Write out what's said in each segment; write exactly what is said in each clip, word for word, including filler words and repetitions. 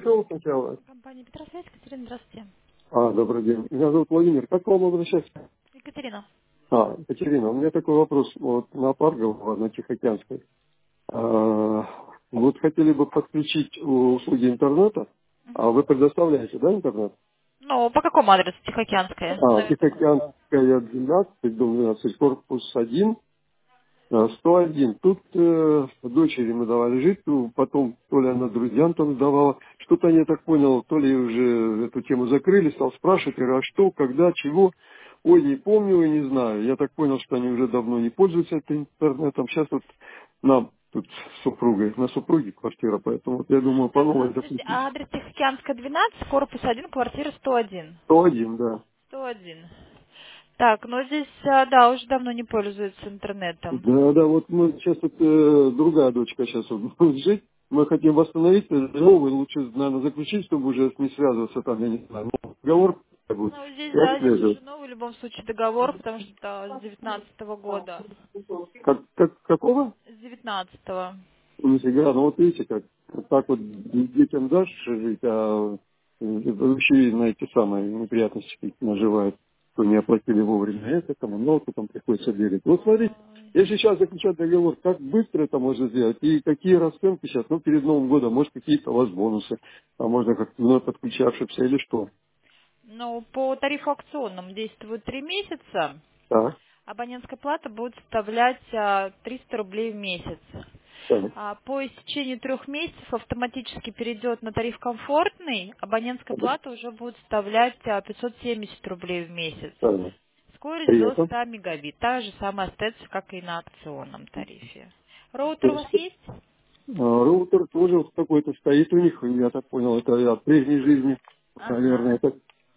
пришел сначала. Компания Петросвязь, Екатерина, здравствуйте. А, добрый день. Меня зовут Владимир. Как к вам обращаться? Екатерина. А, Екатерина, у меня такой вопрос. Вот на Паргово, на Тихоокеанской. А, вот хотели бы подключить услуги интернета. А вы предоставляете, да, интернет? Ну, по какому адресу? Тихоокеанская? А, Наверное. Тихоокеанская двенадцать, дом двенадцать, корпус один. А, сто один. Тут э, дочери мы давали жить, ну, потом то ли она друзьям там сдавала. Что-то я так понял, то ли уже эту тему закрыли, стал спрашивать, говорю, а что, когда, чего. Ой, не помню и не знаю. Я так понял, что они уже давно не пользуются этим интернетом. Сейчас вот нам тут с супругой, на супруге квартира, поэтому вот я думаю, по Так, новой подождите, запустить. адрес Тихоокеанская двенадцать, корпус один, квартира сто один. сто один, да. сто один. Так, ну здесь, а, да, уже давно не пользуются интернетом. Да, да, вот мы сейчас вот э, другая дочка сейчас вот будет жить. Мы хотим восстановить, э, новый лучше, наверное, заключить, чтобы уже не связываться там, я не знаю, ну, договор будет. Ну, здесь, И да, здесь отслеживать. уже новый в любом случае договор, потому что это с девятнадцатого года. Как, как, какого? С девятнадцатого. Нифига, ну вот видите, как вот так вот детям дашь жить, а э, еще и на эти самые неприятности какие-то наживают, что не оплатили вовремя это, коммуналку там приходится делить. Вот смотрите, Ой. если сейчас заключать договор, как быстро это можно сделать и какие расценки сейчас, ну перед Новым годом, может какие-то у вас бонусы, а можно как вновь подключавшимся или что. Ну, по тарифу акционному действует три месяца. Так, Абонентская плата будет составлять а, триста рублей в месяц. так, А, по истечении трех месяцев автоматически перейдет на тариф комфортный. Абонентская так, плата уже будет составлять а, пятьсот семьдесят рублей в месяц. так. Скорость При до этом, ста мегабит. Та же самая остается, как и на акционном тарифе. то Роутер у вас есть, есть? а, роутер тоже вот какой-то стоит у них, я так понял, это от прежней жизни, наверное, Ага. это.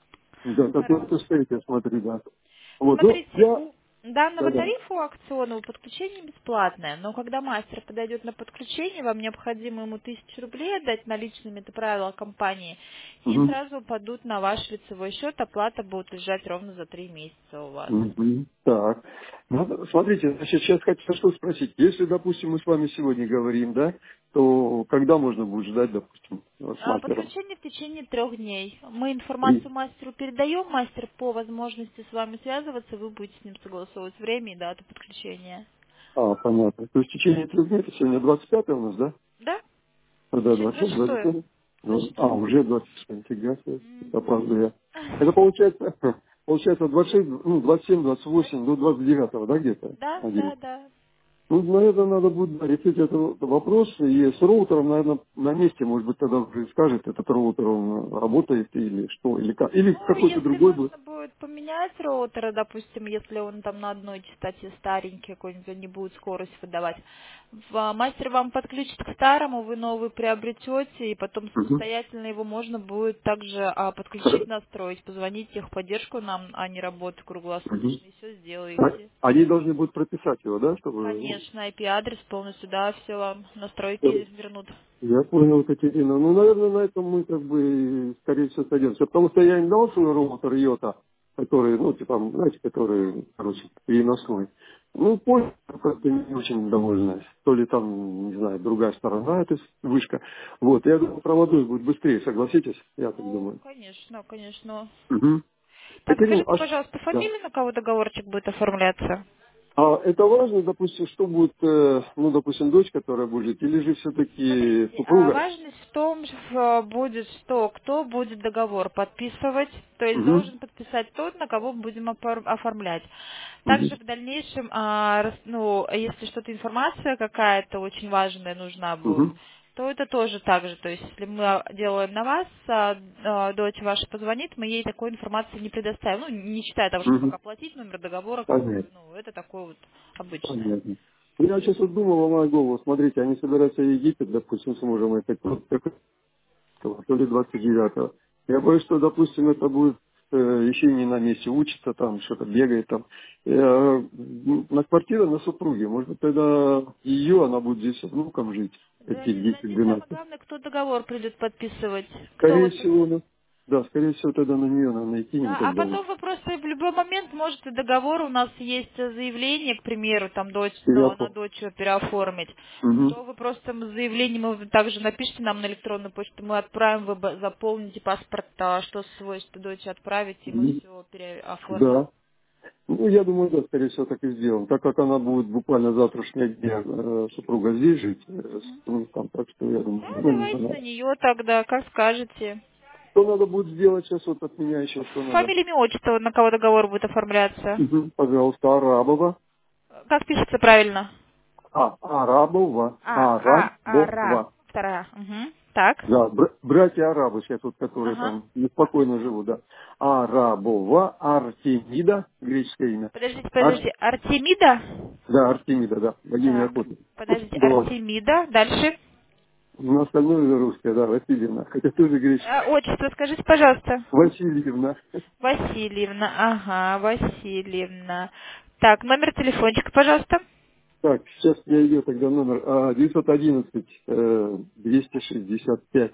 Да, какой-то Хорошо. стоит, я смотрю, да. Вот, ну, Смотрите, я... у данного Да-да. тарифа акционного подключение бесплатное, но когда мастер подойдет на подключение, вам необходимо ему тысячу рублей отдать наличными, это правило компании, и Мгм. сразу падут на ваш лицевой счет, оплата будет лежать ровно за три месяца у вас. Мгм. Так. Ну, смотрите, значит, сейчас хочу что спросить. Если, допустим, мы с вами сегодня говорим, да, то когда можно будет ждать, допустим, с А, мастером? Подключение в течение трех дней. Мы Три. информацию мастеру передаем, мастер по возможности с вами связываться, вы будете с ним согласовывать время и дату подключения. А, понятно. То есть в течение трех дней, это сегодня двадцать пятое у нас, да? Да? А, Да, Сейчас двадцать, двадцать шестое. двадцать пятое. Ну, двадцать а, шестое. уже двадцать шестое, нифига себе, Мгм. опаздываю я. Это получается, получается двадцать шесть, ну, двадцать семь, двадцать восемь, до двадцать девятого, да, где-то? Да, Один. да, да. Ну, наверное, надо будет да, решить этот вопрос. И с роутером, наверное, на месте, может быть, тогда уже скажет, этот роутер, он работает или что, или как. Или Ну, какой-то если другой будет. нужно будет поменять роутера, допустим, если он там на одной частоте старенький какой-нибудь, он не будет скорость выдавать, в- мастер вам подключит к старому, вы новый приобретете, и потом Мгм. самостоятельно его можно будет также а, подключить, настроить, позвонить в техподдержку нам, а не работать Мгм. круглосуточно, и все А- сделаете. Они должны будут прописать его, да, чтобы... Конечно, ай пи-адрес полностью, да, все вам чтобы- настройки вернут. Я понял, Екатерина. Ну, наверное, на этом мы, как бы, скорее всего, сойдемся. Потому что я им дал свой роутер Йота, который, ну, типа, знаете, который, короче, переносной. Ну, понял, как-то не очень довольна. То ли там, не знаю, другая сторона, эта вышка. Вот, я думаю, проводной будет быстрее, согласитесь? Я так Ну, думаю. конечно, конечно. Угу. Так, Екатерина, скажите, а, ш- пожалуйста, да. фамилию, на кого договорчик будет оформляться? А это важно, допустим, что будет, э, ну, допустим, дочь, которая будет жить, или же все-таки Смотрите, а супруга? важность в том, что будет, что кто будет договор подписывать, то есть Угу. должен подписать тот, на кого мы будем опор- оформлять. Угу. Также в дальнейшем, а, рас- ну, если что-то информация какая-то очень важная нужна будет, Угу. то это тоже так же. То есть, если мы делаем на вас, а, а, дочь ваша позвонит, мы ей такой информации не предоставим. Ну, не считая того, что Угу. как оплатить номер договора, Понятно. какой, ну, это такое вот обычное. Понятно. Ну, я сейчас вот думал, ломаю голову, смотрите, они собираются в Египет, допустим, с мужем, это то ли двадцать девятого. Я боюсь, что, допустим, это будет э, еще не на месте, учится там, что-то бегает там. Э, м, на квартире на супруге, может быть, тогда ее, она будет здесь с внуком жить, Да, этих не- да, десять здесь самое двенадцать. главное, кто договор придет подписывать. Кто Скорее вот... всего, да. Да, скорее всего, тогда на нее, наверное, идти не Да, а тогда. потом вы просто в любой момент можете договор, у нас есть заявление, к примеру, там дочь, Я что на понял. дочь ее переоформить, Угу. то вы просто заявление вы также напишите нам на электронную почту, мы отправим, вы б- заполните паспорт, а что свойство дочь отправить, и мы все переоформим. Да. Ну, я думаю, да, скорее всего, так и сделаем. Так как она будет буквально завтрашнего дня э, супруга здесь жить, э, с- ну, там, так что я думаю, Да, ну, не давайте знаю. на нее тогда, как скажете. Что надо будет сделать сейчас вот от меня еще, что надо? Фамилия, имя, отчество, на кого договор будет оформляться. Мгм. Пожалуйста, Арабова. Как пишется правильно? А, Арабова. А, а, араб. Арабова. Вторая. Угу. Так. Да, бр- братья арабы сейчас вот, которые Ага. там неспокойно живут, да. Арабова, Артемида, греческое имя. Подождите, Ар- подождите. Артемида? да, Артемида, да, богиня Так. охоты. Подождите. Да. Артемида. Дальше. Ну, остальное уже русское, да, Васильевна. Хотя тоже греческое. А, отчество скажите, пожалуйста. Васильевна. Васильевна. Ага, Васильевна. Так, номер телефончика, пожалуйста. Так, сейчас я идет тогда номер а, девятьсот одиннадцать э, двести шестьдесят пять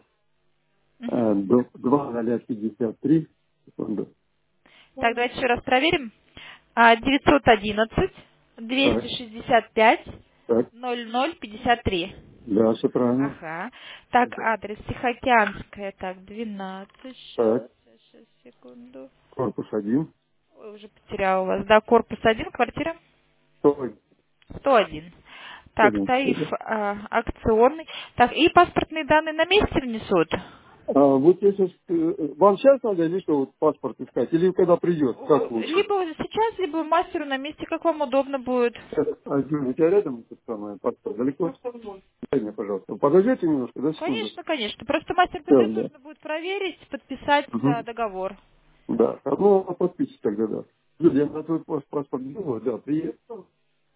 Угу. э, до- два ноль пятьдесят три. Секунду. Так, давайте еще раз проверим. А, девятьсот одиннадцать Так, двести шестьдесят пять так, ноль ноль пятьдесят три. да, все правильно. Ага. Так, адрес Тихоокеанская. Так, двенадцать. Сейчас, Так, сейчас, сейчас, секунду. корпус один. Ой, уже потеряла вас. Да, корпус один, квартира Стой. сто один. Так, Один. тариф а, акционный. Так, и паспортные данные на месте внесут? А, вот я сейчас, э, вам сейчас надо или что, вот паспорт искать, или когда придет, как лучше? Либо сейчас, либо мастеру на месте, как вам удобно будет. Сейчас, а, Дюня, у тебя рядом это самое паспорт, далеко? Дай мне, пожалуйста. Подождите немножко, да, секунду? Конечно, конечно. Просто мастер Все, придет, да. нужно будет проверить, подписать а, Угу. договор. Да, ну, подписчик тогда, да. Люди, я на твой пас- паспорт делаю, да, приехал.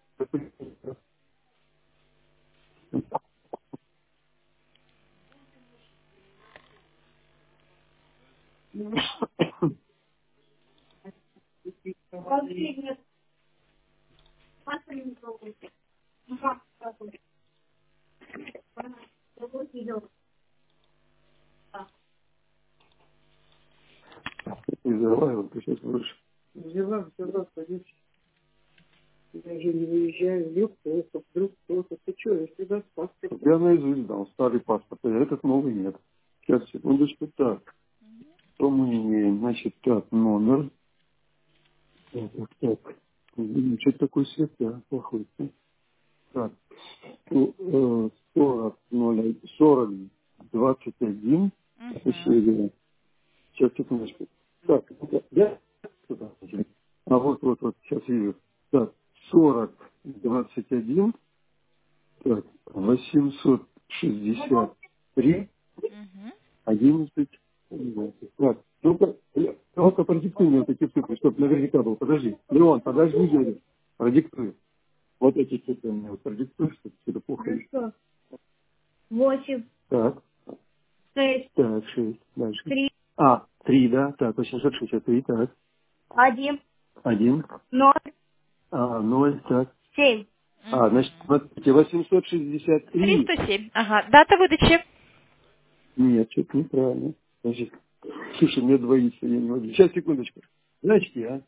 Не взрываю, ты сейчас будешь. Взяла, взяла, садись. Я же не выезжаю, легко, вдруг кто-то. Ты что, я всегда с паспортом. Я наизусть дал старый паспорт, а этот новый нет. Сейчас, секундочку, так. Что мы имеем? Значит, так, номер. Так, так, так. Блин, что такой свет, а, плохой. а? Так, ну, э, сорок, ноль, сорок, двадцать один. Угу. Еще сейчас, секундочку. Так, я сюда. А вот, вот, вот, сейчас вижу. Так, сорок, двадцать один, так, восемьсот шестьдесят три, Угу. одиннадцать, двенадцать. Так, ну-ка, Ле- ну-ка, продиктуй мне вот эти цифры, чтобы наверняка был. Подожди. Леон, подожди, говорит. Продиктуй. Вот эти цифры мне вот продиктуй, чтобы все плохо. Восемь. Так. Шесть. Так, шесть. Дальше. Три. А, три, да? Так, восемьсот шестьдесят три, так. Один. Один. Ноль. А, ноль, так. Семь. А, значит, Угу. смотрите, восемьсот шестьдесят три. триста семь. Ага. Дата выдачи. Нет, что-то неправильно. Значит, слушай, мне двоится, я не могу. Сейчас, секундочку. Значит, я.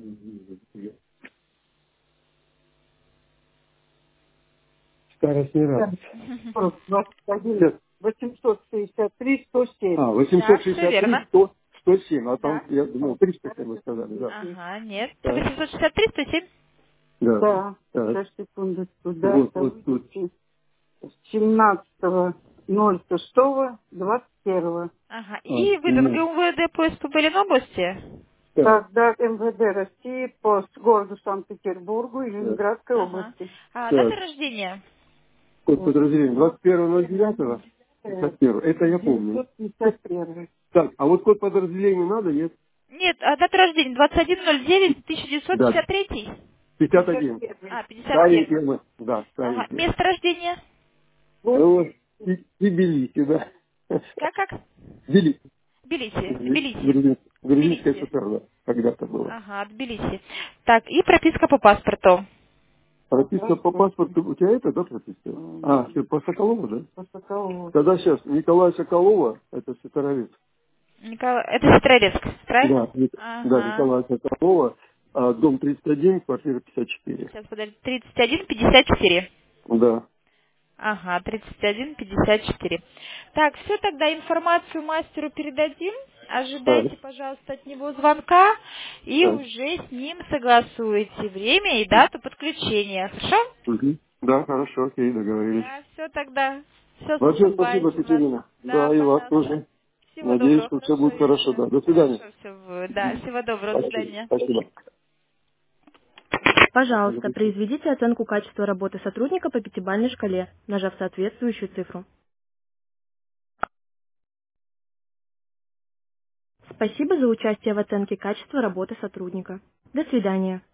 Старость не раз. двадцать один. восемьсот шестьдесят три, сто семь. А, Да, восемьсот все шестьдесят три, верно. сто, сто семь. А там, Да. я думал, триста семь вы сказали, да. Ага, нет. Так. восемьсот шестьдесят три, сто семь. Да. Да. Так. Сейчас, секундочку, да. Вот, вот тут. семнадцатого ноль шестого двадцать первого. Ага. А, И вы ну, МВД по Эспобелиной области? так. Да, МВД России по городу Санкт-Петербургу и Ленинградской Ага. области. А, дата Так. рождения? Код подразделения двадцать первого ноль девятого. пятьдесят первого. Это я помню. пятьдесят первый. Так, а вот код подразделения надо, нет? Нет, а дата рождения двадцать один ноль девять тысяча девятьсот Да. пятьдесят три. пятьдесят один. А, пятьдесят Старые первый. темы. Да, старые Ага. темы. Место рождения? Вот. И, и Белите, да. Как, как? Белите. Тбилиси. Тбилиси. Грузин- Грузинская Тбилиси. ССР, да, когда-то было. Ага, Тбилиси. Так, и прописка по паспорту. Прописка по паспорту, у тебя это, да, прописка? А, ты по Соколову, да? По Соколову. Тогда сейчас, Николай Соколова, это Сетеровец. Николай... Это Сестрорецк, правильно? Да, Ник- да, Ага. Николая Соколова, а, дом тридцать один, квартира пятьдесят четыре. Сейчас, подожди. тридцать один пятьдесят четыре. Да, Ага, тридцать один пятьдесят четыре. Так, все, тогда информацию мастеру передадим. так, Ожидайте, пожалуйста, от него звонка. И так. уже с ним согласуете время и дату подключения. Хорошо? Мгм. Да, хорошо, окей, договорились. Да, все тогда. Все с Большое спасибо, наступающим вас. Катерина. Да, Да, и вас пожалуйста. тоже. Всего Надеюсь, доброго, что все хорошего будет хорошо. вечера. Да, до свидания. Хорошо все будет. Да, всего доброго, до Спасибо. свидания. Спасибо. Пожалуйста, произведите оценку качества работы сотрудника по пятибалльной шкале, нажав соответствующую цифру. Спасибо за участие в оценке качества работы сотрудника. До свидания.